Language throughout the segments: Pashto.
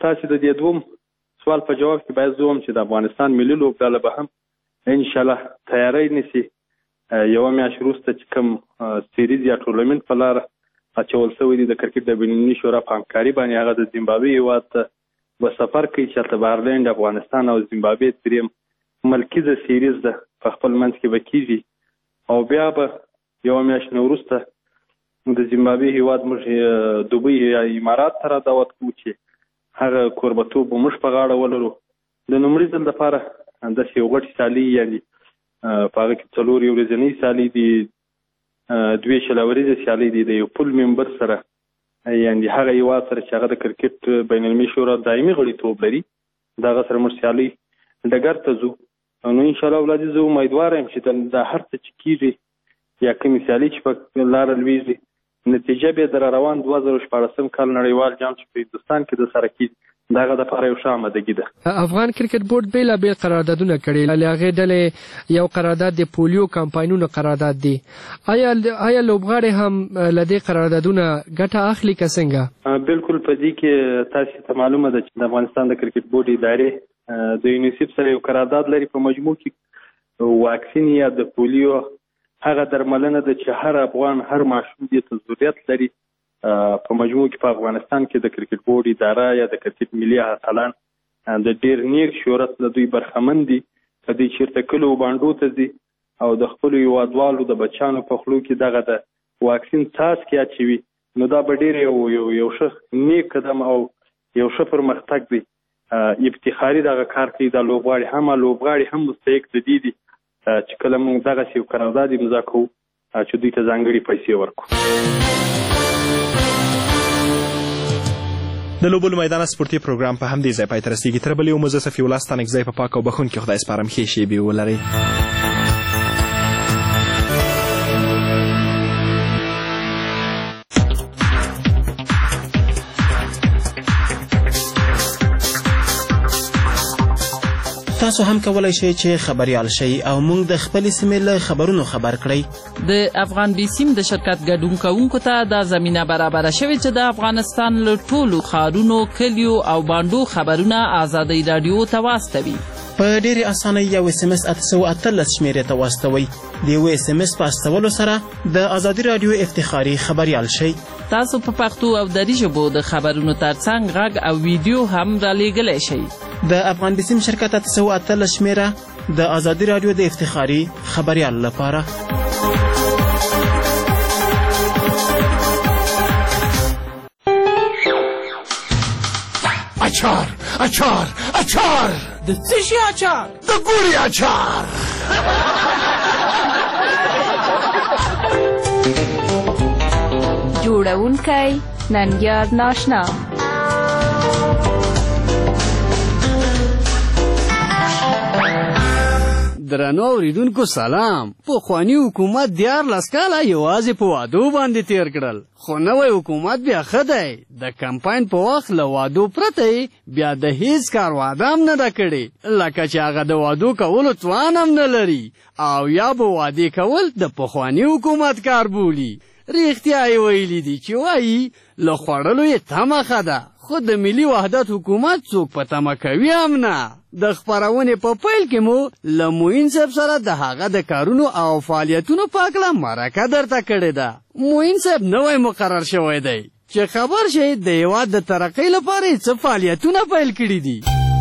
ستاسې د دې دوم سوال په جواب کې باید زه هم چې د افغانستان ملي لوبډله به هم انشاءالله تیاری نیسي یوه میاشت وروسته چې کوم سیریز یا ټورنمنټ په لاره اچول شوی دی د کرکټ د بینالمللي شورا په همکاري باندې هغه د زیمبابوې هېواد ته به سفر کوي چې هلته به آیرلینډ افغانستان او زیمبابوې دریم ملکیزه سیریز ده په خپل منځ کې به کېږي او بیا به یوه میاشت نه وروسته د زیمبابوې هېواد موږ دوبۍ یا امارات ته را دعوت کوو چې هغه کوربتوب به موږ په غاړه ولرو د لومړي ځل دپاره داسې یو غټ سیالي یعنې په هغه کې 4 ورځنۍ سیالي دي 2 شلوريزه سیالي دي د یو پول ممبر سره یعنې هغه هېواد سره چې هغه د کرکټ بین المللي شورا دایمي غړیتوب لري دغه سره موږ سیالي ډګر ته ځو نو انشاءالله ولادي زه امیدواره یم چې دا هر څه چې کېږي یا کومې سیالي چې په لاره لویږي نتیجه به در روان 2014 کال نړیوال جام چې په هندوستان کې د سره کېږي دغه دپاره یو ښه آمادګي ده. افغان کرکټ بورډ بېلابېل قراردادونه کړي له هغې ډلې یو قرارداد د پولیو کمپاینونو قرارداد دی. آیا لوبغاړي هم له دې قراردادونه ګټه اخلي که څنګه؟ بالکل په دې کې تاسې ته معلومه ده چې د افغانستان د کرکټ بورډ ادارې د یونیسیف سره یو قرارداد لري په مجموع کې واکسین یا د پولیو هغه درملنه ده چې هر افغان هر ماشوم دې ته ضرورت لري په مجموع کې په افغانستان کې د کرکټ بورډ اداره یا د کرکټ ملي اتلان د ډېر نیک شهرت له دوی برخمن دي په دې چېرته کلو بانډو ته ځي او د خپلو هېوادوالو د بچیانو په خولو کې دغه د واکسین څاڅکي اچوي نو دا به ډېر یو ښه نیک قدم او یو ښه پرمختګ دی. افتخاري دغه کار کوي دا لوبغاړي هم مستحق د دې دي چې کله موږ دغسې یو قرارداد امضا کوو چې دوی ته ځانګړي پیسې ورکړو. د لوبولو میدان سپورتي پروګرام په همدې ځای پای ته رسیږي. تر بلې اومه زه صفي الله ستانکزی په پاک او بخښونکي خدای سپارم. ښې شېبې ولرئ. تاسو هم کولای شئ چې خبریال شئ او موږ د خپلې سیمې له خبرونو خبر کړئ. د افغان بي سیم د شرکت ګډون کوونکو ته دا زمینه برابره شوې چې د افغانستان له ټولو ښارونو کلیو او بانډو خبرونه ازادۍ راډیو ته واستوي. په ډېرې اسانۍ یو SMS 818 شمېرې ته واستوئ. د یو SMS په استولو سره د ازادي راډیو افتخاري خبریال شئ. تاسو په پښتو او دري ژبو د خبرونو ترڅنګ غږ او ویډیو هم رالیږلی شئ. د افغان بي سیم شرکت 818 شمېره د ازادي راډیو د افتخاري خبریال لپاره. اچار اچار اچار د څه شي اچار؟ د ګوړې اچار. جوړونکی ننګیار ناشنا. درنو اوریدونکو سلام. پخواني حکومت 14 کاله یوازې په وعدو باندې تیر کړل خو نوی حکومت بیا ښه دی. د کمپاین په وخت له وعدو پرته بیا د هیڅ کار وعده هم نه ده کړې لکه چې هغه د وعدو کولو توان هم نه لري او یا به وعدې کول د پخواني حکومت کار بولي. رښتیا یې ویلي دي چې وایي له خوړلو یې تمه ښه ده خو د ملي وحدت حکومت څوک په تمه کوي هم نه. د خپرونې په پیل کې مو له معین صاحب سره د هغه د کارونو او فعالیتونو په هکله مرکه درته کړې ده. معین صاحب نوی مقرر شوی دی چې خبر شئ د هېواد د ترقۍ لپاره یې څه فعالیتونه پیل کړي دي.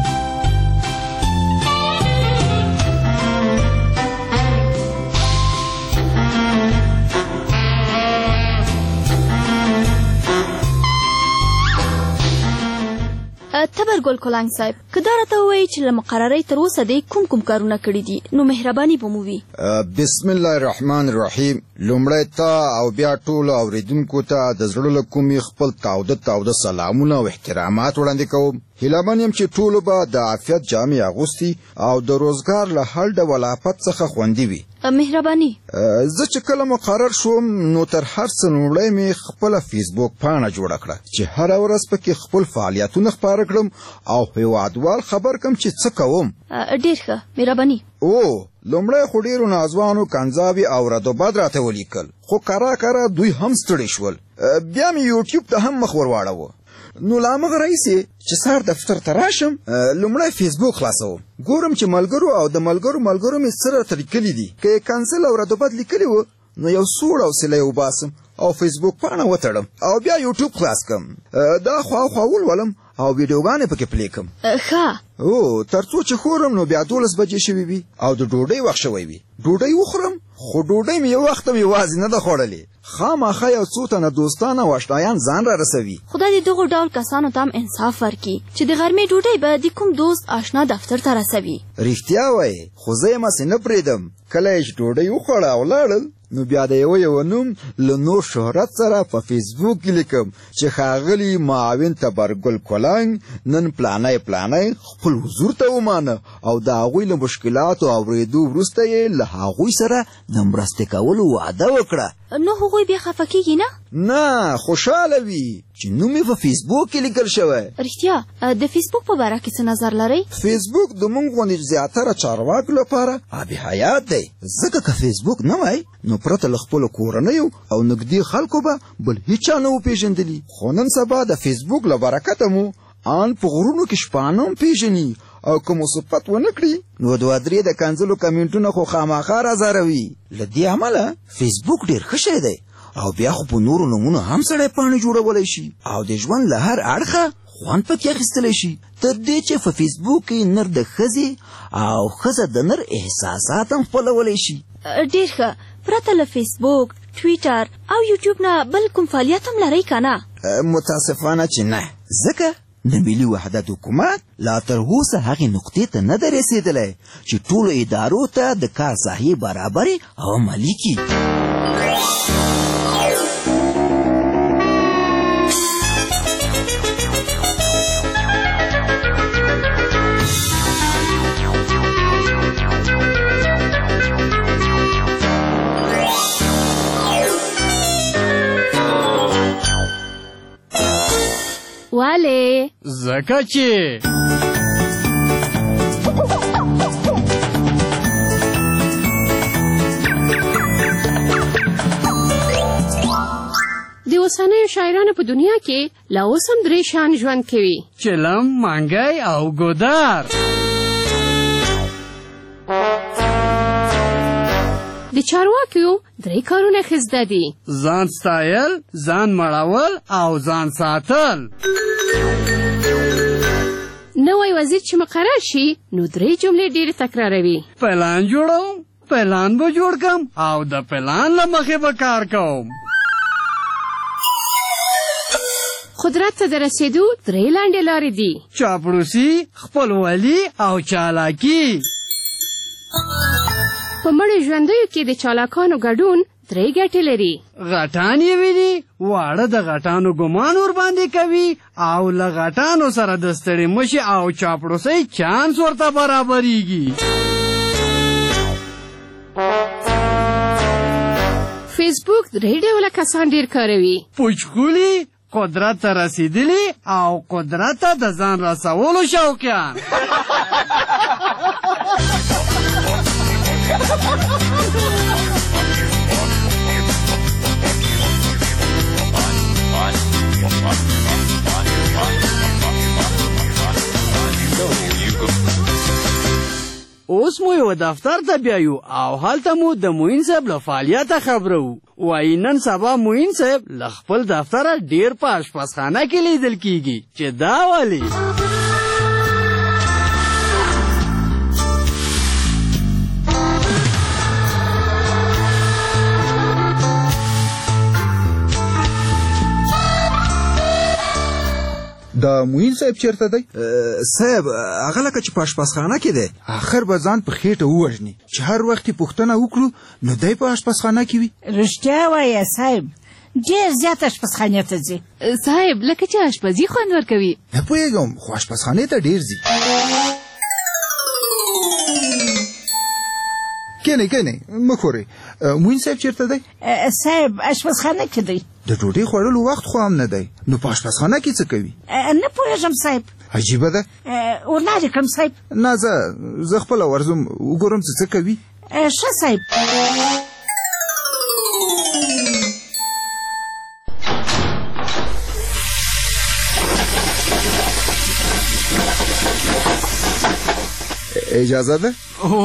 تبر ګل کلنګ صاحب که دا راته ووایي چې له مقررۍ تر اوسه دی کوم کارونه کړي دي نو مهرباني به مو وي. بسم الله الرحمن الرحیم. لومړی ته او بیا ټولو اوریدونکو ته د زړه له کومې خپل تاوده سلامونه او احترامات وړاندې کوم. هیله من یم چې ټولو به د عافیت جامې اغوستي او د روزګار له هر ډول آفت څخه خوندي وي. مهرباني. زه چې کله مقرر شوم نو تر هر څه لومړی مې خپله فیسبوک پاڼه جوړه کړه چې هره ورځ پکې خپل فعالیتونه خپاره کړم او هېوادوال خبر کړم چې څه کوم. ډېر ښه مهرباني. لومړی خو ډېرو ناځوانو کنځاوې او رد و بد راته ولیکل خو کرا دوی هم ستړي شول. بیا مې یوټیوب ته هم مخ ور واړوه. نو لا مغه راځي چې سار دفتر ته راشم لومړی فیسبوک خلاصوم ګورم چې ملګرو او د ملګرو مې سره ترکلی دي که کانسل او ردوبت لیکلی وو نو یو سوړ او سلی وباسم او فیسبوک پاڼه وتړم او بیا یوټیوب خلاص کم دا خوا ولولم او ویډیوګانې پکې پلی کم ښه او تر څو چې خورم نو بیا 12 بجې شوي وي او د ډوډۍ وخت شوی وي ډوډۍ وخورم خو ډوډۍ مې یو وخت مې یوازې نه ده خوړلې خامخا یو څو تنه دوستان او اشنایان ځان را رسوي خدای دې دغه ډول کسانو ته هم انصاف ورکړي چې د غرمې ډوډۍ به د کوم دوست آشنا دفتر ته رسوي رښتیا وایې خو زه یې مسې نه پرېږدم کله یې چې ډوډۍ وخوړه او لاړل نو بیا د یو نوم له نور شهرت سره په فیسبوک کې لیکم چې ښاغلي معاون تبرګل کولنګ نن پلانی خپل حضور ته ومانه او د هغوی له مشکلاتو اورېدو وروسته یې له هغوی سره د مرستې کولو وعده وکړه نو هغوی بیا خفه کېږي نه خوشحاله وي چې نوم یې په فیسبوک کې لیکل شوی رښتیا د فیسبوک په باره کې څه نظر لرئ فیسبوک د موږ غوندې زیاتره چارواکو لپاره آب حیات دی ځکه که فیسبوک نه وای نو پرته له خپلو کورنیو او نږدې خلکو به بل هیچا نه وپېژندلي خو نن سبا د فیسبوک له برکته مو ان په غرونو کې شپانه هم پېژني او که مو صفت ونه کړي نو 2-3 د کنځلو کمنټونه خو خامخا راځاروي له دې امله فیسبوک ډېر ښه شی دی او بیا خو په نورو نومونو هم سړی پاڼې جوړولی شي او د ژوند له هر اړخه خوند پکې اخیستلی شي تر دې چې په فیسبوک کې نر د ښځې او ښځه د نر احساسات هم خپلولی شي ډېر ښه پرته له فیسبوک ټویټر او یوټیوب نه بل کوم فعالیت هم لرئ که نه متاسفانه چې نه ځکه د ملي وحدت حکومت لا تر اوسه هغې نقطې ته نه ده رسېدلی چې ټولو ادارو ته د کار ساحې برابرې او عملي کړي ولې ځکه چې د اوسنیو شاعرانو په دنیا کې لا اوس هم 3 شان ژوند کوي چلم مانګی او ګودار د چارواکیو 3 کارونه ښه دي ځان ستایل ځان مړول او ځان ساتل نوی وزیر چې مقرر شي نو 3 جملې ډېرې تکراروي پلان جوړوم پلان به جوړ کم او د پلان له مخې به کار کوم قدرت ته د رسېدو 3 لنډې لارې دي چاپلوسي خپلولي او چالاکي په مړو ژوندیو کې د چالاکانو ګډون 3 ګټې لري غټان یې ویني واړه د غټانو ګمان ورباندې کوي او له غټانو سره د ستړې مشي او چاپلوسۍ چانس ورته برابریږي فیسبوک 3 ډوله کسان ډېر کاروي پوچکولي قدرت ته رسیدلی او قدرت ته د ځان رسولو شوقیان اوس مو یو دفتر ته بیایو او هلته مو د معین صاحب له فعالیته خبرو وایي نن سبا معین صاحب له خپل دفتره ډېر په اشپزخانه کې لیدل کیږي چې دا ولې د معین صاحب چیرته دی صاحب هغه لکه چې په اشپزخانه کې دی اخر به ځان په خېټه ووژني چې هر وخت پوښتنه وکړو نو دی په اشپزخانه کې وي رښتیا وایه صاحب ډېر زیات اشپزخانې ته ځي صاحب لکه چې اشپزي خوند ورکوي نه پوهېږم خو اشپزخانې ته ډېر ځي کینې مه خورئ معین صاحب چیرته دی صاحب اشپزخانه کې دی د ډوډۍ خوړلو وخت خو هم نه دی نو په اشپزخانه کې څه کوي نه پوهېږم صاحب عجیبه ده ورلارې کړم صاحب نه زه خپله ورځم وګورم چې څه کوي ښه صاحب اجازه ده؟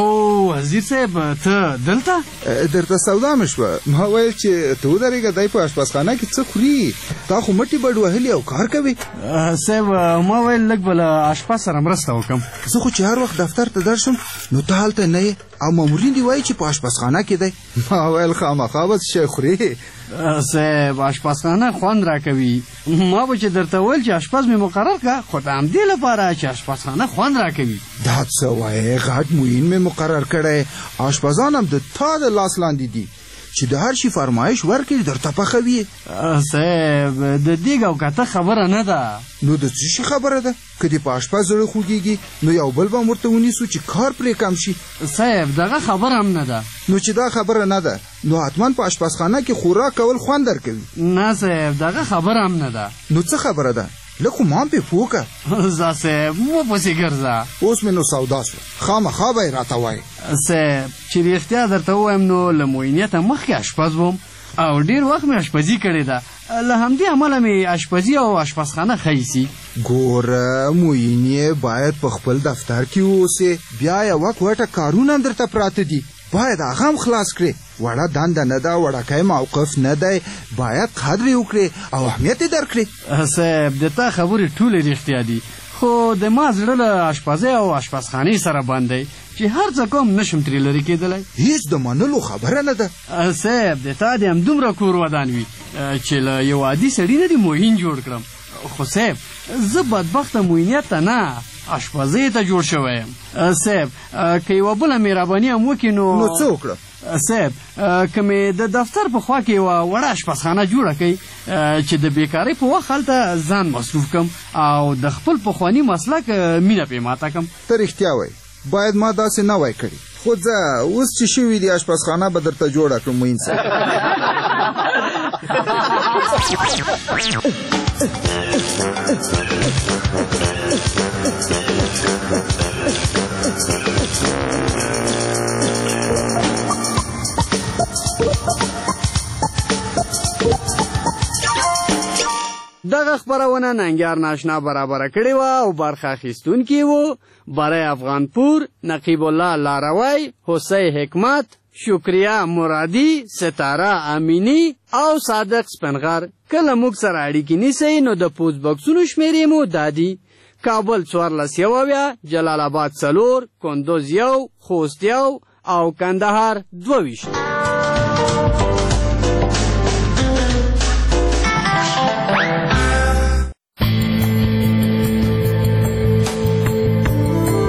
او وزیر صاحب ته دلته درته سودا مې شوه ما ویل چې ته ودرېږه دی په اشپزخانه کې څه خوري تا خو مټې بډ وهلي او کار کوي صاحب ما ویل لږ به له اشپز سره مرسته وکړم زه خو چې هر وخت دفتر ته درشم نو ته هلته نه یې او مامورین دي وایي چې په اشپزخانه کې دی ما ویل خامخا به څه شی خوري صاحب اشپزخانه خوند راکوي ما به چې درته ویل چې اشپز مې مقرر کړه خو د همدې لپاره چې اشپزخانه خوند راکوي دا څه وایې غټ معین مې مقرر کړی اشپزان هم د تا د لاس لاندې دي چې د هر شي فرمایش ورکړي درته پخوي صاحب د دیګ او کته خبره نه ده نو د څه شي خبره ده که دې په اشپز زړه خوږېږي نو یو بل به هم ورته ونیسو چې کار پرې کم شي صاحب دغه خبره هم نه ده نو چې دا خبره نه ده نو حتما په اشپزخانه کې خوراک کول خوند درکوي نه صاحب دغه خبره هم نه ده نو څه خبره ده لږ خو ما هم پې پوه که ځه صاحب مو پسې ګرځه اوس مې نو سودا شوه خامخا به یې راته وایې صاحب چې رښتیا درته ووایم نو له معینیته مخکې اشپز وم او ډېر وخت مې اشپزي کړې ده له همدې امله مې اشپزي او اشپزخانه ښه ایسي ګوره معین یې باید په خپل دفتر کې واوسې بیا یوه کوټه کارونه درته پراته دي باید هغه هم خلاص کړې وړه دنده نه ده وړکی موقف نه دی باید قدر یې وکړې او اهمیت یې درکړې صاحب د تا خبرې ټولې رښتیا دي خو د ما زړه له اشپزۍ او اشپزخانې سره بند دی چې هر څه کوم نشم ترې لرې کېدلی هېڅ د منلو خبره نه ده صاحب د تا دې همدومره کور ودان وي چې له یو عادي سړي نه دې موهین جوړ کړم خو صاحب زه بدبخته موهینیت ته نه اشپزۍ ته جوړ شوی یم صاحب که یوه بله مهرباني هم وکړي نو څه وکړه صاحب که مې د دفتر په خوا کې یوه وړه اشپزخانه جوړه کړئ چې د بیکارۍ په وخت هلته ځان مصروف کړم او د خپل پخواني مسلک مینه پې ماته کړم ته رښتیا وایي باید ما داسې نه وای کړي خو ځه اوس چې شوي دي اشپزخانه به درته جوړه کړم معین صاحب دغه خپرونه ننګیار ناشنا برابره کړې وه او برخه اخیستونکي وو برای افغانپور نقیب الله لاروی حسی حکمت شکریه مرادی ستاره امینی او صادق سپنغر کله موږ سره اړیکې نیسئ نو د پوسټ بکسونو شمیرې مو دادي کابل 14 جلال آباد 4 کندوز 1 خوست 1 او کندهار 22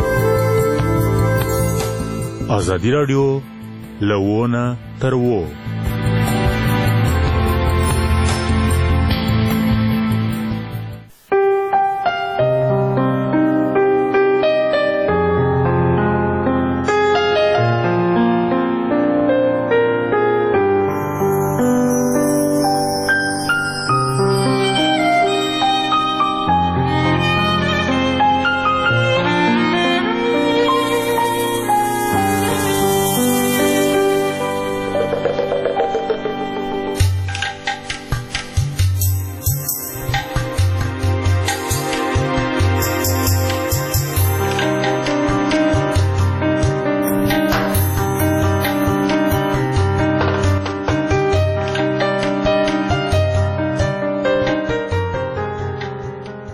ازادي راډیو له ونه تر وو